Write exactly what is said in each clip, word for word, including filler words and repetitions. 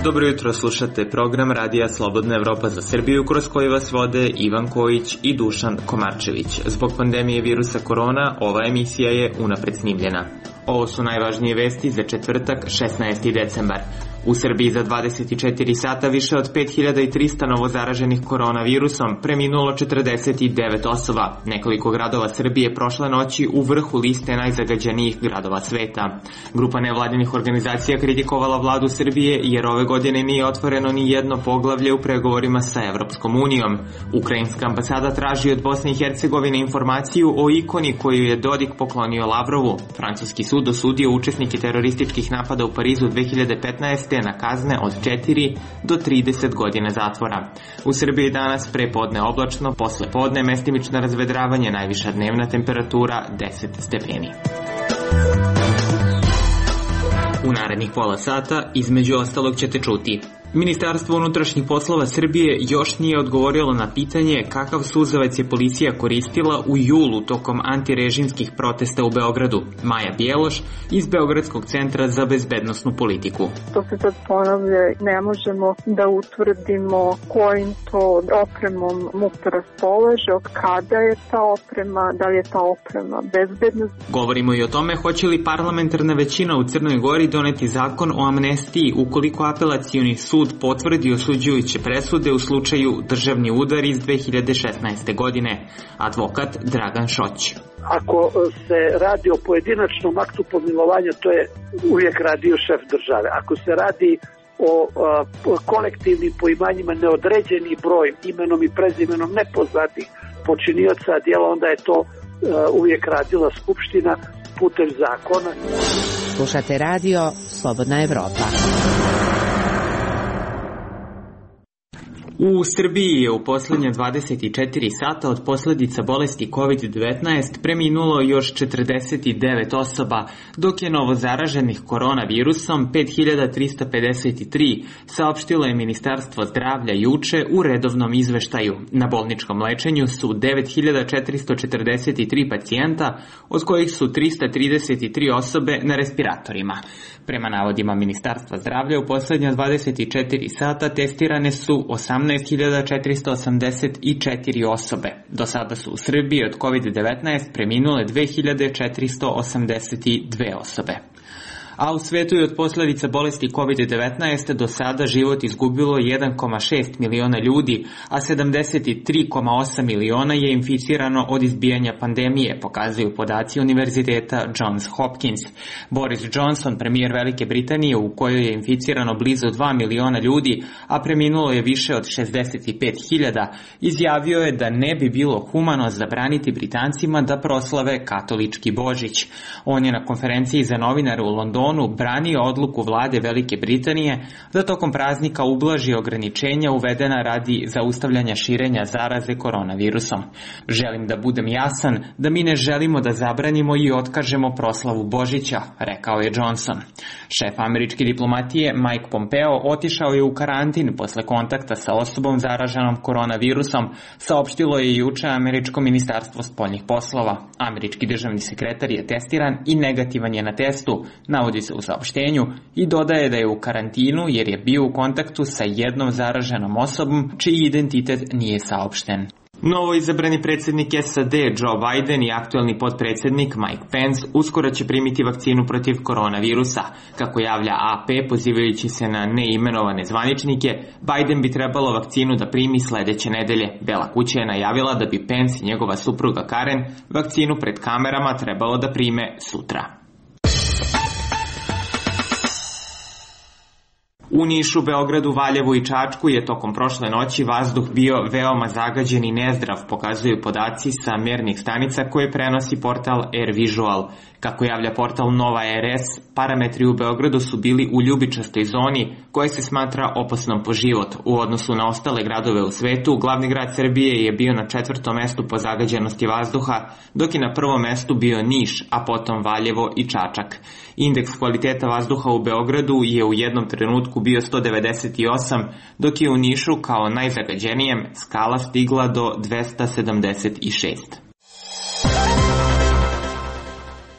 Dobro jutro, slušate program Radija Slobodna Evropa za Srbiju, kroz koji vas vode Ivan Kojić i Dušan Komarčević. Zbog pandemije virusa korona, ova emisija je unapred snimljena. Ovo su najvažnije vesti za četvrtak, šesnaesti decembar. U Srbiji za dvadeset četiri sata više od pet hiljada trista novozaraženih koronavirusom, preminulo četrdeset devet osoba. Nekoliko gradova Srbije prošle noći u vrhu liste najzagađenijih gradova sveta. Grupa nevladinih organizacija kritikovala vladu Srbije jer ove godine nije otvoreno ni jedno poglavlje u pregovorima sa Evropskom unijom. Ukrajinska ambasada traži od Bosne i Hercegovine informaciju o ikoni koju je Dodik poklonio Lavrovu. Francuski sud osudio učesnike terorističkih napada u Parizu dve hiljade petnaeste. na kazne od četiri do trideset godina zatvora. U Srbiji danas prepodne oblačno, posle podne mestimično razvedravanje, najviša dnevna temperatura deset stepeni. U narednih pola sata, između ostalog, ćete čuti: Ministarstvo unutrašnjih poslova Srbije još nije odgovorilo na pitanje kakav suzavac je policija koristila u julu tokom antirežimskih protesta u Beogradu. Maja Bjeloš iz Beogradskog centra za bezbednosnu politiku. To se sad ponavlja, ne možemo da utvrdimo kojim to opremom MUP raspolaže, od kada je ta oprema, da li je ta oprema bezbedna. Govorimo i o tome hoće li parlamentarna većina u Crnoj Gori doneti zakon o amnestiji ukoliko apelacioni sud potvrdi osuđujuće presude u slučaju državni udar iz dve hiljade šesnaeste. godine. Advokat Dragan Šoć. Ako se radi o pojedinačnom aktu pomilovanja, to je uvijek radio šef države. Ako se radi o a, kolektivnim poimanjima, neodređeni broj imenom i prezimenom nepoznatih počinioca djela, onda je to a, uvijek radila Skupština putem zakona. Slušate radio Slobodna Evropa. U Srbiji je u poslednje dvadeset četiri sata od posledica bolesti kovid devetnaest preminulo još četrdeset devet osoba, dok je novozaraženih koronavirusom pet hiljada trista pedeset tri, saopštilo je Ministarstvo zdravlja juče u redovnom izveštaju. Na bolničkom lečenju su devet hiljada četiristo četrdeset tri pacijenta, od kojih su trista trideset tri osobe na respiratorima. Prema navodima Ministarstva zdravlja, u poslednja dvadeset četiri sata testirane su osamnaest hiljada četiristo osamdeset četiri osobe. Do sada su u Srbiji od kovid devetnaest preminule dve hiljade četiristo osamdeset dve osobe. A u svetu je od posledica bolesti kovid devetnaest do sada život izgubilo jedan zarez šest miliona ljudi, a sedamdeset tri zarez osam miliona je inficirano od izbijanja pandemije, pokazuju podaci Univerziteta Johns Hopkins. Boris Johnson, premijer Velike Britanije, u kojoj je inficirano blizu dva miliona ljudi, a preminulo je više od šezdeset pet hiljada, izjavio je da ne bi bilo humano zabraniti Britancima da proslave katolički Božić. On je na konferenciji za novinare u Londonu branio odluku vlade Velike Britanije da tokom praznika ublaži ograničenja uvedena radi zaustavljanja širenja zaraze koronavirusom. Želim da budem jasan da mi ne želimo da zabranimo i otkažemo proslavu Božića, rekao je Johnson. Šef američke diplomatije Mike Pompeo otišao je u karantin posle kontakta sa osobom zaraženom koronavirusom, saopštilo je juče američko ministarstvo spoljnih poslova. Američki državni sekretar je testiran i negativan je na testu, navodi se u saopštenju, i dodaje da je u karantinu jer je bio u kontaktu sa jednom zaraženom osobom čiji identitet nije saopšten. Novo izabrani predsjednik S A D Joe Biden i aktuelni potpredsjednik Mike Pence uskoro će primiti vakcinu protiv koronavirusa. Kako javlja A P, pozivajući se na neimenovane zvaničnike, Biden bi trebalo vakcinu da primi sledeće nedelje. Bela kuća je najavila da bi Pence i njegova supruga Karen vakcinu pred kamerama trebalo da prime sutra. U Nišu, Beogradu, Valjevu i Čačku je tokom prošle noći vazduh bio veoma zagađen i nezdrav, pokazuju podaci sa mernih stanica koje prenosi portal AirVisual. Kako javlja portal Nova R S, parametri u Beogradu su bili u ljubičastoj zoni koja se smatra opasnom po život. U odnosu na ostale gradove u svetu, glavni grad Srbije je bio na četvrtom mestu po zagađenosti vazduha, dok je na prvom mestu bio Niš, a potom Valjevo i Čačak. Indeks kvaliteta vazduha u Beogradu je u jednom trenutku bio sto devedeset osam, dok je u Nišu kao najzagađenijem skala stigla do dvesta sedamdeset šest.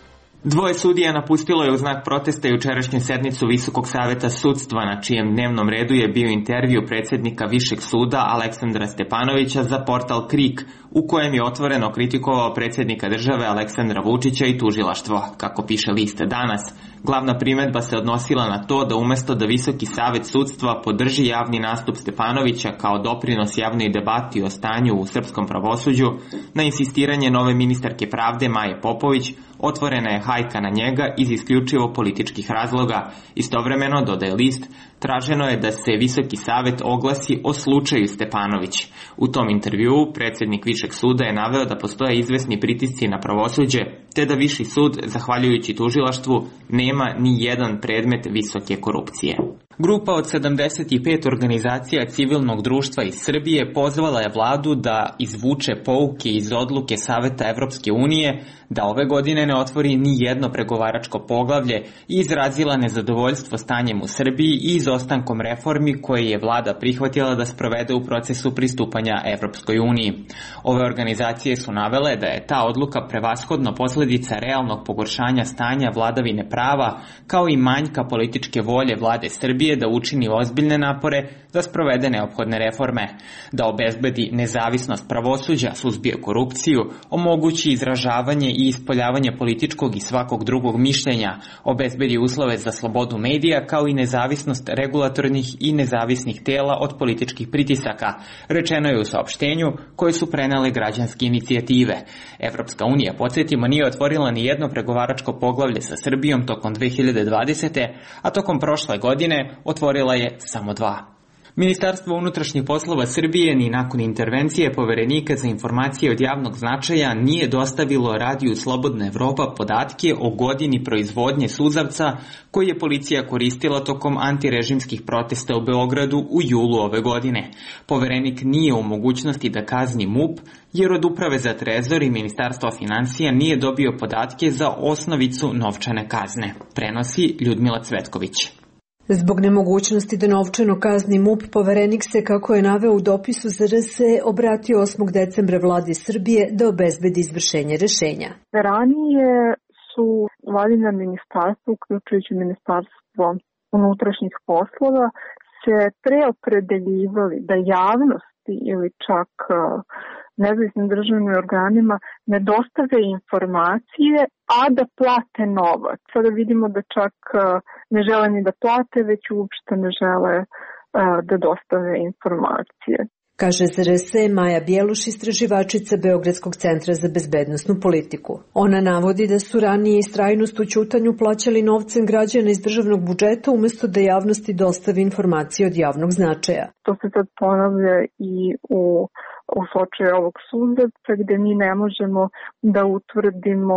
Dvoje sudija napustilo je u znak protesta jučerašnju sednicu Visokog saveta sudstva, na čijem dnevnom redu je bio intervju predsjednika Višeg suda Aleksandra Stepanovića za portal Krik, u kojem je otvoreno kritikovao predsjednika države Aleksandra Vučića i tužilaštvo. Kako piše list Danas, glavna primedba se odnosila na to da umesto da Visoki savet sudstva podrži javni nastup Stepanovića kao doprinos javnoj debati o stanju u srpskom pravosuđu, na insistiranje nove ministarke pravde Maje Popović otvorena je hajka na njega iz isključivo političkih razloga. Istovremeno, dodaje list, traženo je da se Visoki savet oglasi o slučaju Stepanović. U tom intervjuu predsjednik Višeg suda je naveo da postoje izvesni pritisci na pravosuđe, te da Viši sud, zahvaljujući tužilaštvu, nema ni jedan predmet visoke korupcije. Grupa od sedamdeset pet organizacija civilnog društva iz Srbije pozvala je vladu da izvuče pouke iz odluke Saveta Evropske unije da ove godine ne otvori ni jedno pregovaračko poglavlje i izrazila nezadovoljstvo stanjem u Srbiji i izostankom reformi koje je vlada prihvatila da sprovede u procesu pristupanja Evropskoj uniji. Ove organizacije su navele da je ta odluka prevashodno posledica realnog pogoršanja stanja vladavine prava, kao i manjka političke volje vlade Srbije da učini ozbiljne napore da sprovede neophodne reforme, da obezbedi nezavisnost pravosuđa, suzbije korupciju, omogući izražavanje i ispoljavanje političkog i svakog drugog mišljenja, obezbedi uslove za slobodu medija kao i nezavisnost regulatornih i nezavisnih tela od političkih pritisaka, rečeno je u saopštenju koje su prenele građanske inicijative. Evropska unija, podsjetimo, nije otvorila ni jedno pregovaračko poglavlje sa Srbijom tokom dve hiljade dvadesete. a tokom prošle godine otvorila je samo dva. Ministarstvo unutrašnjih poslova Srbije ni nakon intervencije Poverenika za informacije od javnog značaja nije dostavilo Radiju Slobodna Evropa podatke o godini proizvodnje suzavca koji je policija koristila tokom antirežimskih protesta u Beogradu u julu ove godine. Poverenik nije u mogućnosti da kazni M U P jer od Uprave za trezor i Ministarstva finansija nije dobio podatke za osnovicu novčane kazne, prenosi Ljudmila Cvetković. Zbog nemogućnosti da novčano kazni M U P, Poverenik se, kako je naveo u dopisu za R S E, obratio osmog decembra vladi Srbije da obezbedi izvršenje rešenja. Ranije su vladina ministarstva, uključujući Ministarstvo unutrašnjih poslova, se preopredeljivali da javnosti ili čak nezavisnim državnim organima ne dostave informacije, a da plate novac. Sada vidimo da čak ne žele ni da plate, već uopšte ne žele da dostave informacije. Kaže za R S E Maja Bjeluš, istraživačica Beogradskog centra za bezbednosnu politiku. Ona navodi da su ranije istrajnost u ćutanju plaćali novcem građana iz državnog budžeta umesto da javnosti dostavi informacije od javnog značaja. To se sad ponavlja i u, u slučaju ovog suzavca, gde mi ne možemo da utvrdimo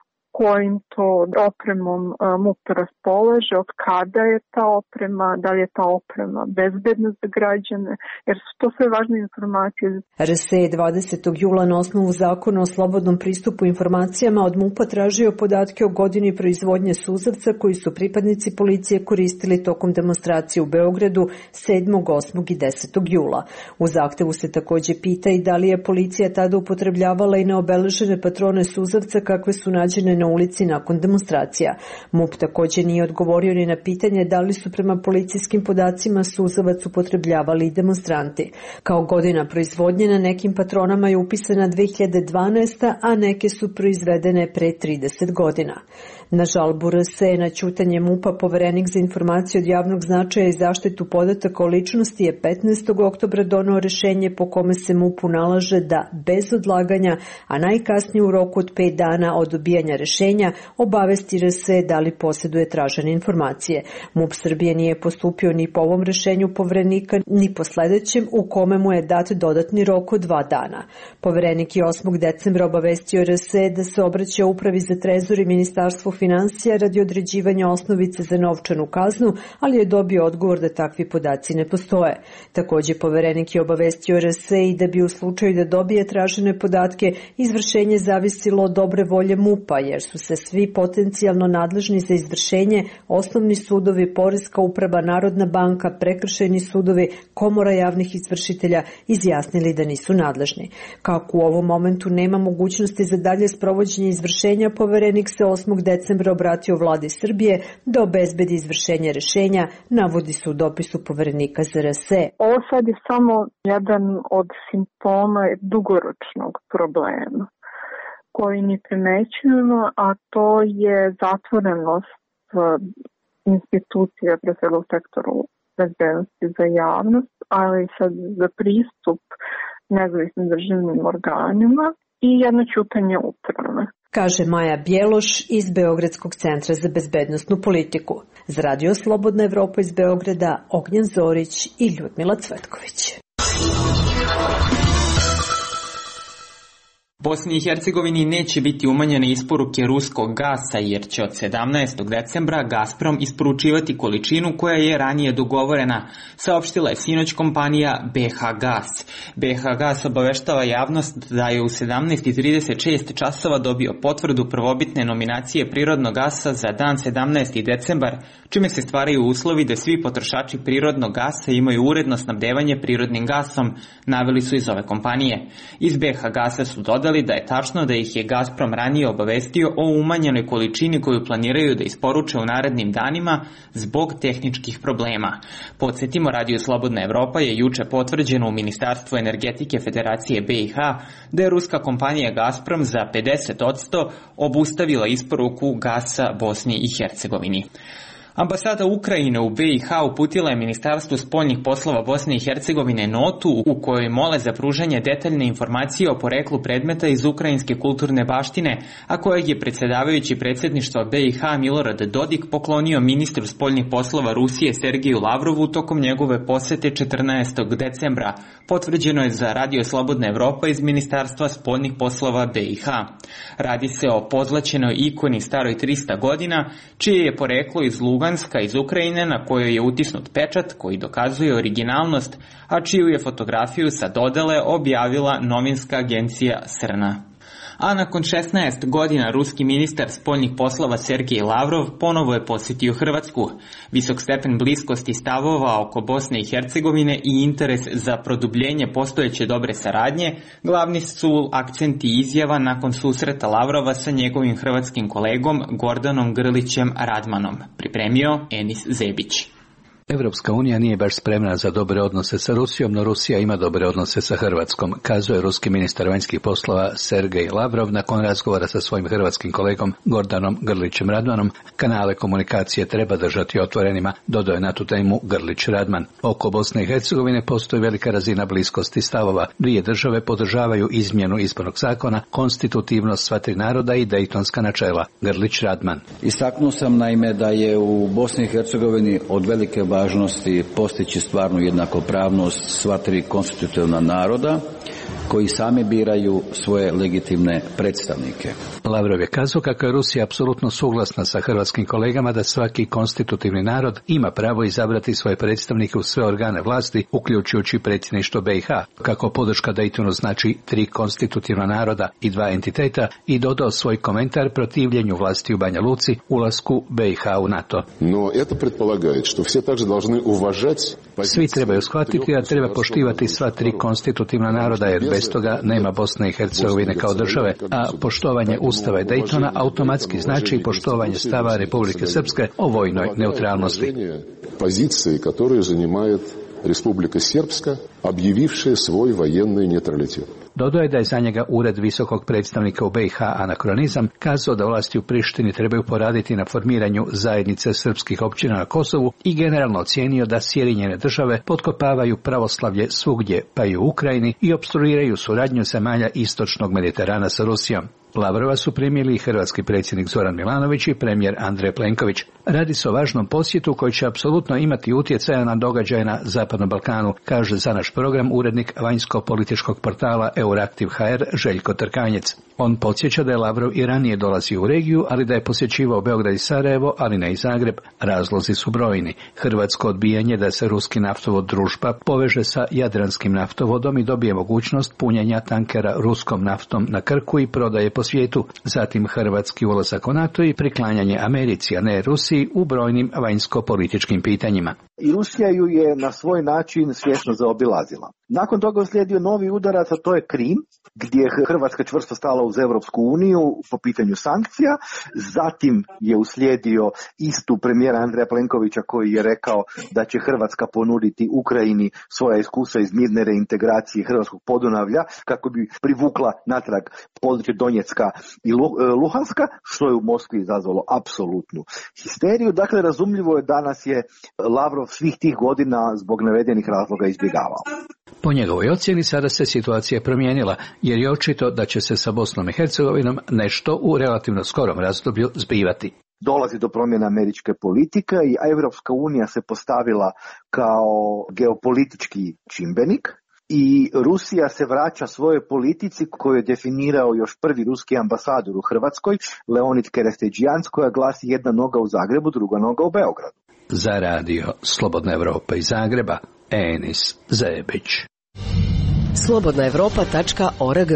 kojim to opremom M U P raspolaže, od kada je ta oprema, da li je ta oprema bezbedna za građane, jer su to sve važne informacije. R S E je dvadesetog jula na osnovu zakona o slobodnom pristupu informacijama od M U P-a tražio podatke o godini proizvodnje suzavca koji su pripadnici policije koristili tokom demonstracije u Beogradu sedmog, osmog i desetog jula. U zahtevu se takođe pita i da li je policija tada upotrebljavala i neobeležene patrone suzavca kakve su nađene na ulici nakon demonstracija. M U P takođe nije odgovorio ni na pitanje da li su prema policijskim podacima suzavac upotrebljavali i demonstranti. Kao godina proizvodnje na nekim patronama je upisana dve hiljade dvanaesta. a neke su proizvedene pre trideset godina. Na žalbu R S E na ćutanje M U P-a Poverenik za informacije od javnog značaja i zaštitu podataka o ličnosti je petnaestog oktobra doneo rešenje po kome se M U P-u nalaže da bez odlaganja, a najkasnije u roku od pet dana od dobijanja rešenja, obavesti R S E da li posjeduje tražene informacije. M U P Srbije nije postupio ni po ovom rešenju Poverenika, ni po sledećem u kome mu je dat dodatni rok od dva dana. Poverenik je osmog decembra obavestio R S E da se obraća Upravi za trezor i Ministarstvu finansija radi određivanja osnovice za novčanu kaznu, ali je dobio odgovor da takvi podaci ne postoje. Takođe, Poverenik je obavestio R S E i da bi u slučaju da dobije tražene podatke, izvršenje zavisilo od dobre volje M U P-a, jer su se svi potencijalno nadležni za izvršenje, osnovni sudovi, Poreska uprava, Narodna banka, prekršajni sudovi, Komora javnih izvršitelja izjasnili da nisu nadležni. Kako u ovom momentu nema mogućnosti za dalje sprovođenje izvršenja, poverenik se osmog decembra obratio vladi Srbije da obezbedi izvršenje rešenja, navodi se u dopisu poverenika Z R S. Ovo sad je samo jedan od simptoma dugoročnog problema koji mi primećujemo, a to je zatvorenost institucija, pre svega u sektoru bezbednosti za javnost, ali sad za pristup nezavisnim državnim organima i jedno ćutanje uprave. Kaže Maja Bjeloš iz Beogradskog centra za bezbednosnu politiku. Za Radio Slobodna Evropa iz Beograda, Ognjen Zorić i Ljudmila Cvetković. Bosni i Hercegovini neće biti umanjene isporuke ruskog gasa jer će od sedamnaestog decembra Gazprom isporučivati količinu koja je ranije dogovorena, saopštila je sinoć kompanija B H Gas. B H Gas obaveštava javnost da je u sedamnaest i trideset šest časova dobio potvrdu prvobitne nominacije prirodnog gasa za dan sedamnaesti decembar, čime se stvaraju uslovi da svi potrošači prirodnog gasa imaju uredno snabdevanje prirodnim gasom, naveli su iz ove kompanije. Iz B H Gasa su dodali da je tačno da ih je Gazprom ranije obavestio o umanjenoj količini koju planiraju da isporuče u narednim danima zbog tehničkih problema. Podsjetimo, Radio Slobodna Evropa je juče potvrđeno u Ministarstvu energetike Federacije B i H da je ruska kompanija Gazprom za pedeset posto obustavila isporuku gasa Bosni i Hercegovini. Ambasada Ukrajine u B i H uputila je Ministarstvu spoljnih poslova Bosne i Hercegovine notu u kojoj mole za pružanje detaljne informacije o poreklu predmeta iz ukrajinske kulturne baštine, a kojeg je predsjedavajući predsjedništva B i H Milorad Dodik poklonio ministru spoljnih poslova Rusije Sergeju Lavrovu tokom njegove posete četrnaestog decembra, potvrđeno je za Radio Slobodna Evropa iz Ministarstva spoljnih poslova B i H. Radi se o pozlaćenoj ikoni staroj trista godina, čije je poreklo iz Luganska iz Ukrajine, na kojoj je utisnut pečat koji dokazuje originalnost, a čiju je fotografiju sa dodele objavila novinska agencija Srna. A nakon šesnaest godina ruski ministar spoljnih poslova Sergej Lavrov ponovo je posjetio Hrvatsku. Visok stepen bliskosti stavova oko Bosne i Hercegovine i interes za produbljenje postojeće dobre saradnje glavni su akcenti izjava nakon susreta Lavrova sa njegovim hrvatskim kolegom Gordanom Grlićem Radmanom, pripremio Enis Zebić. Evropska unija nije baš spremna za dobre odnose sa Rusijom, no Rusija ima dobre odnose sa Hrvatskom, kazuje ruski ministar vanjskih poslova Sergej Lavrov nakon razgovora sa svojim hrvatskim kolegom Gordanom Grlićem Radmanom. Kanale komunikacije treba držati otvorenima, dodao je na tu temu Grlić Radman. Oko Bosne i Hercegovine postoji velika razina bliskosti stavova. Dvije države podržavaju izmjenu izbornog zakona, konstitutivnost sva tri naroda i dejtonska načela. Grlić Radman. Istaknuo sam naime da je u Bosni i Hercegovini od velike važnosti postići stvarnu jednakopravnost sva tri konstitutivna naroda koji sami biraju svoje legitimne predstavnike. Lavrov je kazao kako je Rusija apsolutno suglasna sa hrvatskim kolegama da svaki konstitutivni narod ima pravo izabrati svoje predstavnike u sve organe vlasti, uključujući predsjedništvo B i H, kako podrška Daytonu znači tri konstitutivna naroda i dva entiteta, i dodao svoj komentar protivljenju vlasti u Banja Luci, ulasku B i H u NATO. No, это предполагает, что все также должны уважать. Svi trebaju shvatiti da treba poštivati sva tri konstitutivna naroda, jer bez toga nema Bosne i Hercegovine kao države, a poštovanje Ustava i Daytona automatski znači poštovanje stava Republike Srpske o vojnoj neutralnosti. Pozicije koje zaнимает Republika Srpska, objavivši svoj vojenni neutralitet. Dodao je da je za njega ured visokog predstavnika u B i H anakronizam, kazao da vlasti u Prištini trebaju poraditi na formiranju zajednice srpskih općina na Kosovu i generalno ocijenio da Sjedinjene države potkopavaju pravoslavlje svugdje, pa i u Ukrajini, i opstruiraju suradnju zemalja istočnog Mediterana sa Rusijom. Lavrova su primili i hrvatski predsjednik Zoran Milanović i premijer Andrej Plenković. Radi se o važnom posjetu koji će apsolutno imati utjecaja na događaje na Zapadnom Balkanu, kaže za naš program urednik vanjsko-političkog portala Euraktiv H R Željko Trkanjec. On podsjeća da je Lavrov i ranije dolazio u regiju, ali da je posjećivao Beograd i Sarajevo, ali ne i Zagreb. Razlozi su brojni. Hrvatsko odbijanje da se ruski naftovod Družba poveže sa Jadranskim naftovodom i dobije mogućnost punjenja tankera ruskom naftom na Krku i prodaje po svijetu. Zatim hrvatski ulazak u NATO i priklanjanje Americi, a ne Rusiji u brojnim vanjsko-političkim pitanjima. I Rusija ju je na svoj način svjesno zaobilazila. Nakon toga uslijedio novi udarac, a to je Krim, gdje je Hrvatska čvrsto stala uz Europsku uniju po pitanju sankcija. Zatim je uslijedio istup premijera Andreja Plenkovića koji je rekao da će Hrvatska ponuditi Ukrajini svoja iskustva iz mirne reintegracije Hrvatskog Podunavlja kako bi privukla natrag područje Donjecka i Luhanska, što je u Moskvi izazvalo apsolutnu histeriju. Dakle, razumljivo je danas je Lavrov svih tih godina zbog navedenih razloga izbjegavao. Po njegovoj ocjeni sada se situacija promijenila, jer je očito da će se sa Bosnom i Hercegovinom nešto u relativno skorom razdoblju zbivati. Dolazi do promjene američke politike i Europska unija se postavila kao geopolitički čimbenik i Rusija se vraća svojoj politici koju je definirao još prvi ruski ambasador u Hrvatskoj, Leonid Kerestegijans, koja glasi jedna noga u Zagrebu, druga noga u Beogradu. Za radio Slobodna Evropa iz Zagreba, Enis Zebić. slobodna evropa tačka org.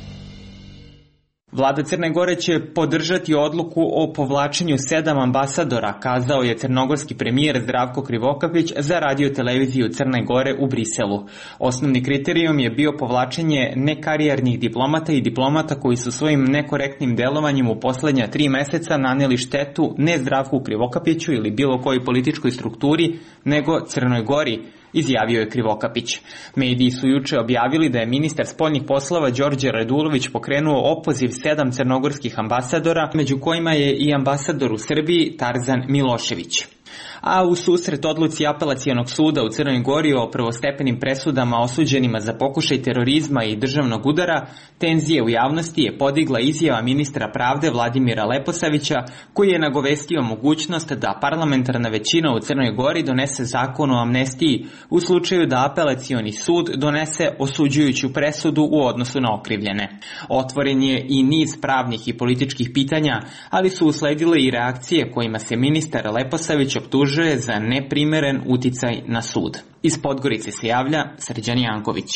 Vlada Crne Gore će podržati odluku o povlačenju sedam ambasadora, kazao je crnogorski premijer Zdravko Krivokapić za radio televiziju Crne Gore u Briselu. Osnovni kriterijum je bio povlačenje nekarijernih diplomata i diplomata koji su svojim nekorektnim delovanjem u posljednja tri meseca naneli štetu ne Zdravku Krivokapiću ili bilo kojoj političkoj strukturi, nego Crnoj Gori, izjavio je Krivokapić. Mediji su juče objavili da je ministar spoljnih poslova Đorđe Radulović pokrenuo opoziv sedam crnogorskih ambasadora, među kojima je i ambasador u Srbiji Tarzan Milošević. A u susret odluci Apelacionog suda u Crnoj Gori o prvostepenim presudama osuđenima za pokušaj terorizma i državnog udara, tenzije u javnosti je podigla izjava ministra pravde Vladimira Leposavića, koji je nagovestio mogućnost da parlamentarna većina u Crnoj Gori donese zakon o amnestiji u slučaju da Apelacioni sud donese osuđujuću presudu u odnosu na okrivljene. Otvoren je i niz pravnih i političkih pitanja, ali su usledile i reakcije kojima se ministar Leposavić optužuje za neprimeren uticaj na sud. Iz Podgorice se javlja Srđan Janković.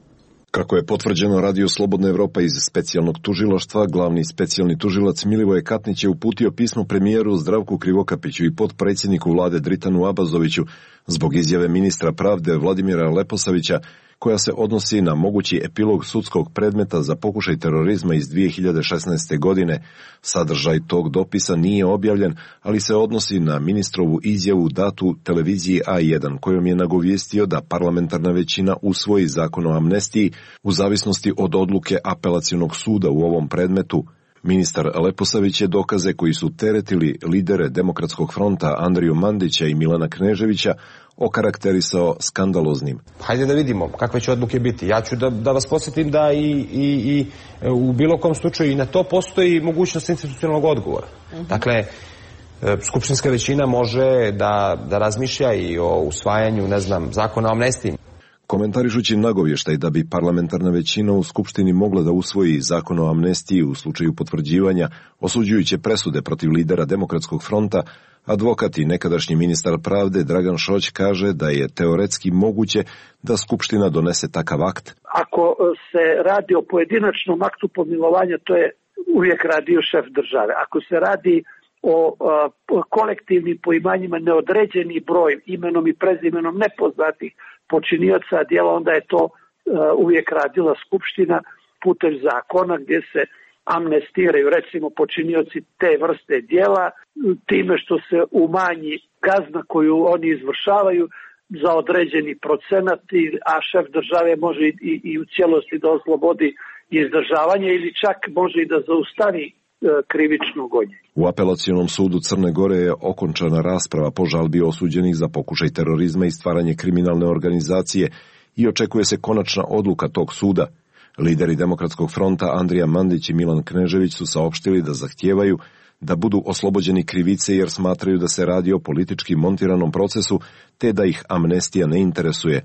Kako je potvrđeno Radio Slobodna Evropa iz specijalnog tužilaštva, glavni specijalni tužilac Milivoje Katnić je uputio pismo premijeru Zdravku Krivokapiću i potpredsjedniku vlade Dritanu Abazoviću zbog izjave ministra pravde Vladimira Leposavića, koja se odnosi na mogući epilog sudskog predmeta za pokušaj terorizma iz dvije hiljade šesnaeste. godine. Sadržaj tog dopisa nije objavljen, ali se odnosi na ministrovu izjavu datu televiziji A jedan, kojom je nagovijestio da parlamentarna većina usvoji zakon o amnestiji u zavisnosti od odluke Apelacionog suda u ovom predmetu. Ministar Leposavić je dokaze koji su teretili lidere Demokratskog fronta Andriju Mandića i Milana Kneževića okarakterisao skandaloznim. Hajde da vidimo kakve će odluke biti. Ja ću da, da vas podsjetim da i, i, i u bilo kom slučaju i na to postoji mogućnost institucionalnog odgovora. Uh-huh. Dakle, skupštinska većina može da, da razmišlja i o usvajanju, ne znam, zakona o amnestiji. Komentarišući nagovještaj da bi parlamentarna većina u Skupštini mogla da usvoji zakon o amnestiji u slučaju potvrđivanja osuđujuće presude protiv lidera Demokratskog fronta, advokat i nekadašnji ministar pravde Dragan Šoć kaže da je teoretski moguće da Skupština donese takav akt. Ako se radi o pojedinačnom aktu pomilovanja, to je uvijek radio šef države. Ako se radi o a, kolektivnim poimanjima neodređeni broj imenom i prezimenom nepoznatih počinioca djela, onda je to a, uvijek radila Skupština putem zakona gdje se amnestiraju recimo počinioci te vrste djela time što se umanji kazna koju oni izvršavaju za određeni procenat, a šef države može i, i u cijelosti da oslobodi izdržavanje ili čak može i da zaustavi e, krivično gonjenje. U Apelacionom sudu Crne Gore je okončana rasprava po žalbi osuđenih za pokušaj terorizma i stvaranje kriminalne organizacije i očekuje se konačna odluka tog suda. Lideri Demokratskog fronta Andrija Mandić i Milan Knežević su saopštili da zahtijevaju da budu oslobođeni krivice jer smatraju da se radi o politički montiranom procesu te da ih amnestija ne interesuje.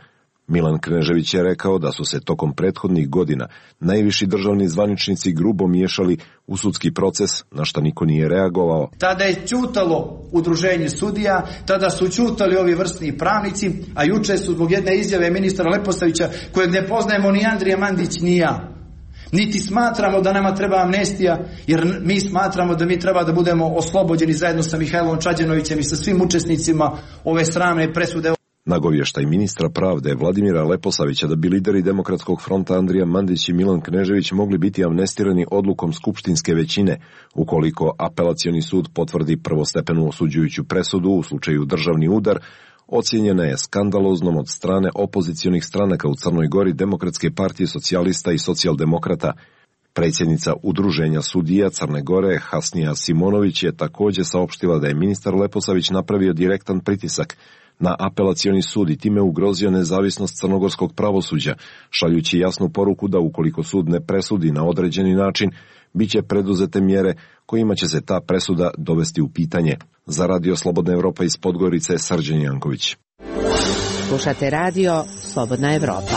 Milan Knežević je rekao da su se tokom prethodnih godina najviši državni zvaničnici grubo miješali u sudski proces, na što niko nije reagovao. Tada je ćutalo udruženje sudija, tada su ćutali ovi vrsni pravnici, a juče su zbog jedne izjave ministra Leposavića, kojeg ne poznajemo ni Andrija Mandić ni ja. Niti smatramo da nama treba amnestija, jer mi smatramo da mi treba da budemo oslobođeni zajedno sa Mihajlom Čađanovićem i sa svim učesnicima ove sramne presude. Nagovještaj ministra pravde Vladimira Leposavića da bi lideri Demokratskog fronta Andrija Mandić i Milan Knežević mogli biti amnestirani odlukom skupštinske većine, ukoliko apelacioni sud potvrdi prvostepenu osuđujuću presudu u slučaju državni udar, ocijenjena je skandaloznom od strane opozicionih stranaka u Crnoj Gori, Demokratske partije socijalista i socijaldemokrata. Predsjednica Udruženja sudija Crne Gore Hasnija Simonović je također saopštila da je ministar Leposavić napravio direktan pritisak na apelacioni sud i time ugrozio nezavisnost crnogorskog pravosuđa, šaljući jasnu poruku da ukoliko sud ne presudi na određeni način, bit će preduzete mjere kojima će se ta presuda dovesti u pitanje. Za Radio Slobodna Evropa iz Podgorice, Srđan Janković. Slušate Radio Slobodna Evropa.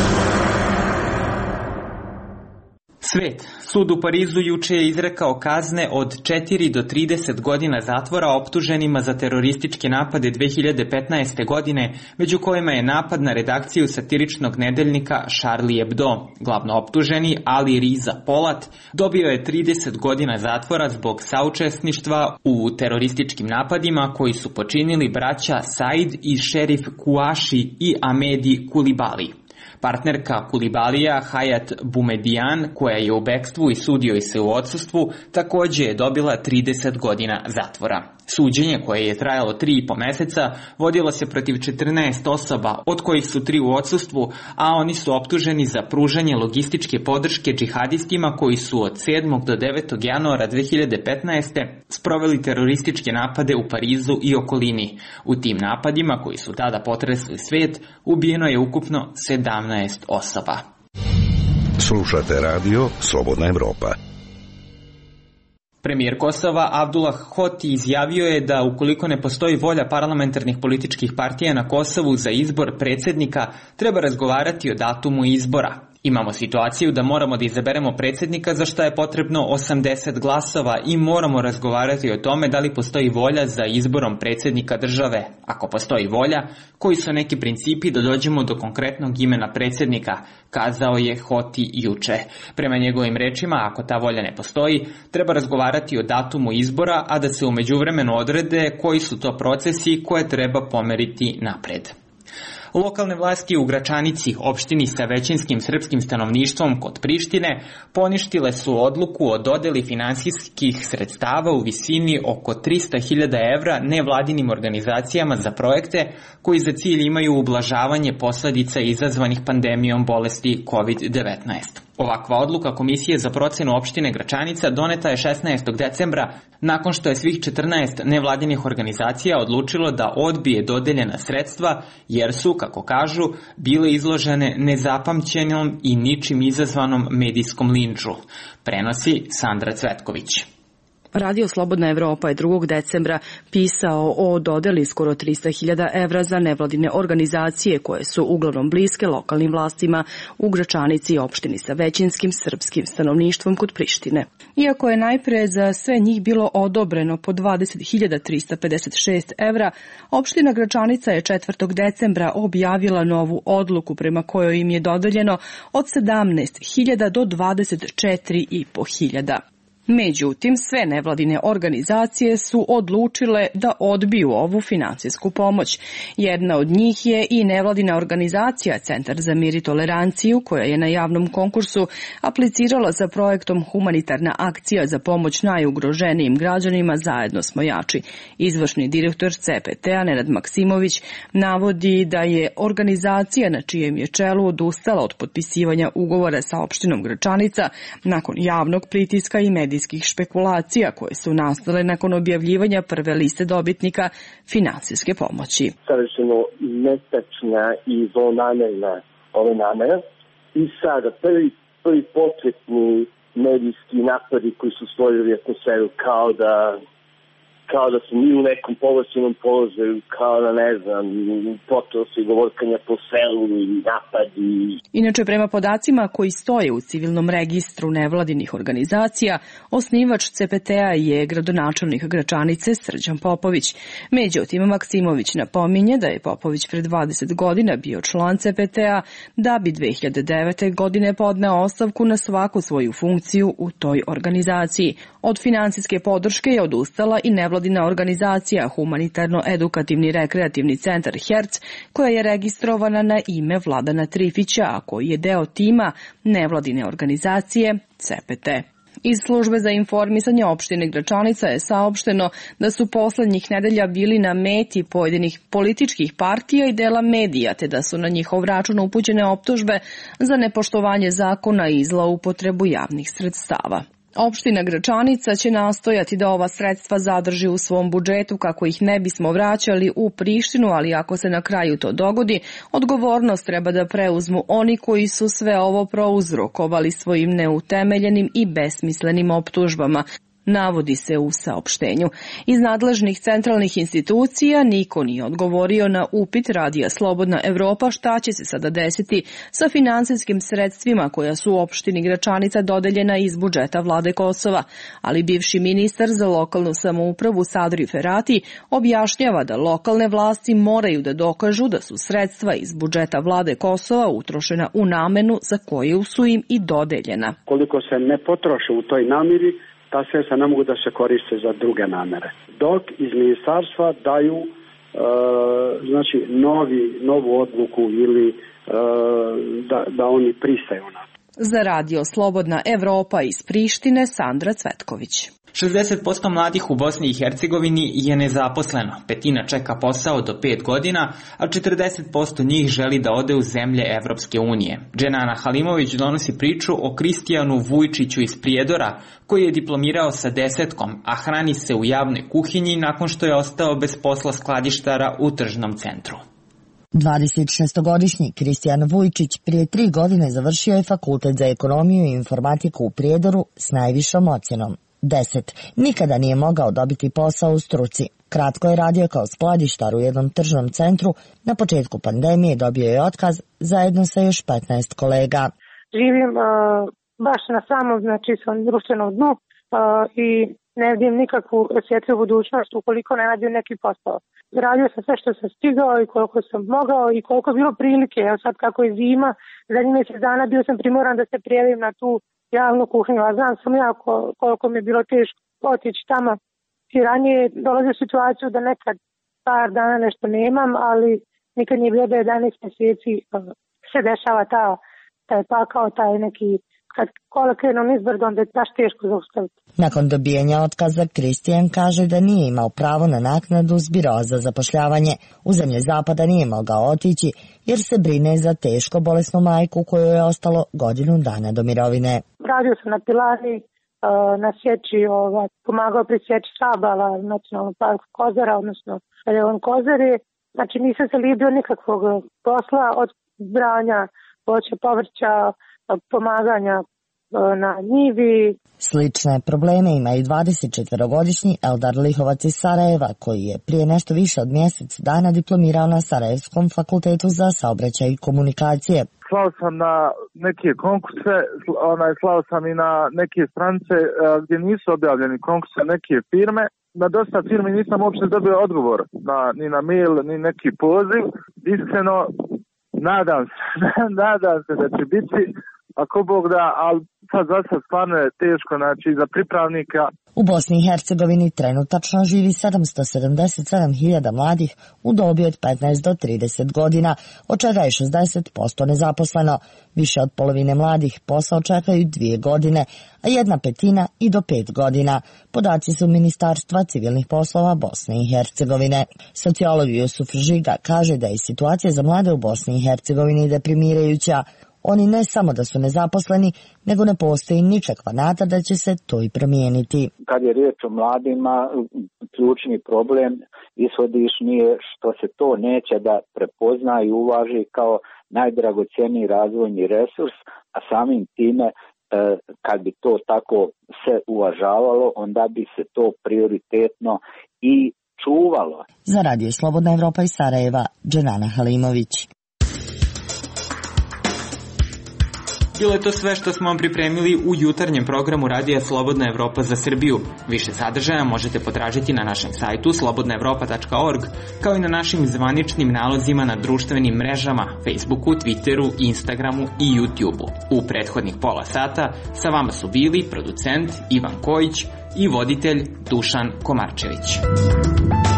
Svet. Sud u Parizu juče je izrekao kazne od četiri do trideset godina zatvora optuženima za terorističke napade dve hiljade petnaeste. godine, među kojima je napad na redakciju satiričnog nedeljnika Charlie Hebdo. Glavno optuženi Ali Riza Polat dobio je trideset godina zatvora zbog saučesništva u terorističkim napadima koji su počinili braća Said i šerif Kouachi i Amedi Kulibali. Partnerka Kulibalija, Hayat Boumediene, koja je u bekstvu i sudio se u odsustvu, također je dobila trideset godina zatvora. Suđenje, koje je trajalo tri i po meseca, vodilo se protiv četrnaest osoba, od kojih su tri u odsustvu, a oni su optuženi za pružanje logističke podrške džihadistima koji su od sedmog do devetog januara dve hiljade petnaeste. sproveli terorističke napade u Parizu i okolini. U tim napadima, koji su tada potresli svijet, ubijeno je ukupno sedamnaest osoba. Slušate radio Slobodna Evropa. Premijer Kosova Abdullah Hoti izjavio je da ukoliko ne postoji volja parlamentarnih političkih partija na Kosovu za izbor predsjednika, treba razgovarati o datumu izbora. Imamo situaciju da moramo da izaberemo predsjednika za što je potrebno osamdeset glasova i moramo razgovarati o tome da li postoji volja za izborom predsjednika države. Ako postoji volja, koji su neki principi da dođemo do konkretnog imena predsjednika, kazao je Hoti juče. Prema njegovim rečima, ako ta volja ne postoji, treba razgovarati o datumu izbora, a da se u međuvremenu odrede koji su to procesi koje treba pomeriti napred. Lokalne vlasti u Gračanici, opštini sa većinskim srpskim stanovništvom kod Prištine, poništile su odluku o dodeli finansijskih sredstava u visini oko trista hiljada evra nevladinim organizacijama za projekte koji za cilj imaju ublažavanje posledica izazvanih pandemijom bolesti kovid devetnaest. Ovakva odluka Komisije za procenu opštine Gračanica doneta je šesnaestog decembra nakon što je svih četrnaest nevladinih organizacija odlučilo da odbije dodeljena sredstva jer su, kako kažu, bile izložene nezapamćenom i ničim izazvanom medijskom linču. Prenosi Sandra Cvetković. Radio Slobodna Evropa je drugog decembra pisao o dodeli skoro trista hiljada evra za nevladine organizacije koje su uglavnom bliske lokalnim vlastima u Gračanici i opštini sa većinskim srpskim stanovništvom kod Prištine. Iako je najpre za sve njih bilo odobreno po dvadeset hiljada trista pedeset šest evra, opština Gračanica je četvrtog decembra objavila novu odluku prema kojoj im je dodeljeno od sedamnaest hiljada do dvadeset četiri i po hiljada. Međutim, sve nevladine organizacije su odlučile da odbiju ovu finansijsku pomoć. Jedna od njih je i nevladina organizacija Centar za mir i toleranciju, koja je na javnom konkursu aplicirala za projektom Humanitarna akcija za pomoć najugroženijim građanima Zajedno smo jači. Izvršni direktor C P T-a Nenad Maksimović navodi da je organizacija na čijem je čelu odustala od potpisivanja ugovora sa opštinom Gračanica nakon javnog pritiska i medijskih špekulacija koje su nastale nakon objavljivanja prve liste dobitnika finansijske pomoći. Savršeno netačna i zlonamerna ove namera. I sada prvi, prvi početni medijski napadi koji su stvorili atmosferu kao da kao da su mi u nekom povlašćenom položaju, kao da ne znam, počelo su i govorkanja po selu i napadi. Inače, prema podacima koji stoje u civilnom registru nevladinih organizacija, osnivač C P T-a je gradonačelnik Gračanice Srđan Popović. Međutim, Maksimović napominje da je Popović pre dvadeset godina bio član C P T-a, da bi dve hiljade devete. godine podneo ostavku na svaku svoju funkciju u toj organizaciji. Od finansijske podrške je odustala i nevladina organizacija Humanitarno-edukativni rekreativni centar Herc, koja je registrovana na ime Vladana Trifića, a koji je deo tima nevladine organizacije C P T. Iz službe za informisanje opštine Gračanica je saopšteno da su poslednjih nedelja bili na meti pojedinih političkih partija i dela medija, te da su na njihov račun upućene optužbe za nepoštovanje zakona i zloupotrebu javnih sredstava. Opština Gračanica će nastojati da ova sredstva zadrži u svom budžetu kako ih ne bismo vraćali u Prištinu, ali ako se na kraju to dogodi, odgovornost treba da preuzmu oni koji su sve ovo prouzrokovali svojim neutemeljenim i besmislenim optužbama, navodi se u saopštenju. Iz nadležnih centralnih institucija niko nije odgovorio na upit Radija Slobodna Evropa šta će se sada desiti sa finansijskim sredstvima koja su u opštini Gračanica dodeljena iz budžeta vlade Kosova, ali bivši ministar za lokalnu samoupravu Sadri Ferati objašnjava da lokalne vlasti moraju da dokažu da su sredstva iz budžeta vlade Kosova utrošena u namenu za koju su im i dodeljena. Koliko se ne potroše u toj namiri, ta sredstva ne mogu da se koriste za druge namere. Dok iz ministarstva daju e, znači novi, novu odluku ili e, da, da oni pristaju na to. Za Radio Slobodna Evropa iz Prištine, Sandra Cvetković. šezdeset posto mladih u Bosni i Hercegovini je nezaposleno, petina čeka posao do pet godina, a četrdeset posto njih želi da ode u zemlje Evropske unije. Dženana Halimović donosi priču o Kristijanu Vujčiću iz Prijedora, koji je diplomirao sa desetkom, a hrani se u javnoj kuhinji nakon što je ostao bez posla skladištara u tržnom centru. dvadesetšestogodišnji Kristijan Vujčić prije tri godine završio je fakultet za ekonomiju i informatiku u Prijedoru s najvišom ocjenom deset. Nikada nije mogao dobiti posao u struci. Kratko je radio kao skladištar u jednom tržnom centru. Na početku pandemije dobio je otkaz zajedno sa još petnaest kolega. Živim uh, baš na samom, znači, svom društvenom dnu uh, i ne vidim nikakvu svjetlu budućnost ukoliko ne nađem neki posao. Radio sam sve što sam stigao i koliko sam mogao i koliko je bilo prilike. Evo sad kako je zima, zadnjih mjesec dana bio sam primoran da se prijavim na tu javnu kuhinju, a znam sam ja koliko mi je bilo teško otići tamo. I ranije dolaze u situaciju da nekad par dana nešto nemam, ali nikad nije bilo da jedanaest mjeseci se dešava ta, taj pakao, taj neki, kad kola krenu nizbrdo, onda je baš teško zaustaviti. Nakon dobijanja otkaza, Kristijan kaže da nije imao pravo na naknadu s biroa za zapošljavanje. U zemlje zapada nije mogao otići jer se brine za teško bolesnu majku kojoj je ostalo godinu dana do mirovine. Radio sam na pilani, na sjeći, ovaj, pomagao pri sjeći stabala nacionalnog parka Kozara, odnosno Reon Kozari. Znači nisam se libio nikakvog posla od branja voća, povrća, pomaganja na njivi. Slične probleme ima i dvadesetčetvorogodišnji Eldar Lihovac iz Sarajeva, koji je prije nešto više od mjesec dana diplomirao na Sarajevskom fakultetu za saobraćaj i komunikacije. Slao sam na neke konkurse, onaj, slao sam i na neke stranice gdje nisu objavljeni konkurse neke firme. Na dosta firmi nisam uopće dobio odgovor, na, ni na mail, ni neki poziv. Iskreno, nadam se, nadam se da će biti, ako Bog da, ali sad za sad stvarno je teško, znači za pripravnika. U Bosni i Hercegovini trenutačno živi sedamsto sedamdeset sedam hiljada mladih u dobi od petnaest do trideset godina, od čega je šezdeset posto nezaposleno. Više od polovine mladih posao čekaju dvije godine, a jedna petina i do pet godina. Podaci su Ministarstva civilnih poslova Bosne i Hercegovine. Sociolog Jusuf Žiga kaže da je situacija za mlade u Bosni i Hercegovini deprimirajuća. Oni ne samo da su nezaposleni, nego ne postoji nikakva nada da će se to i promijeniti. Kad je riječ o mladima, ključni problem ishodišni je što se to neće da prepozna i uvaži kao najdragocjeniji razvojni resurs, a samim time kad bi to tako se uvažavalo, onda bi se to prioritetno i čuvalo. Za Radio Slobodna Evropa iz Sarajeva, Dženana Halimović. Bilo je to sve što smo vam pripremili u jutarnjem programu Radija Slobodna Evropa za Srbiju. Više sadržaja možete potražiti na našem sajtu slobodna evropa tačka org, kao i na našim zvaničnim nalozima na društvenim mrežama, Facebooku, Twitteru, Instagramu i YouTubeu. U prethodnih pola sata sa vama su bili producent Ivan Kojić i voditelj Dušan Komarčević.